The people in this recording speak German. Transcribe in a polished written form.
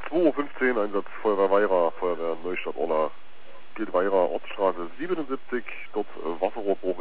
2:15 Uhr, Einsatz Feuerwehr Weira, Feuerwehr Neustadt-Orla. Gilt Weira, Ortsstraße 77, dort Wasserrohrbruch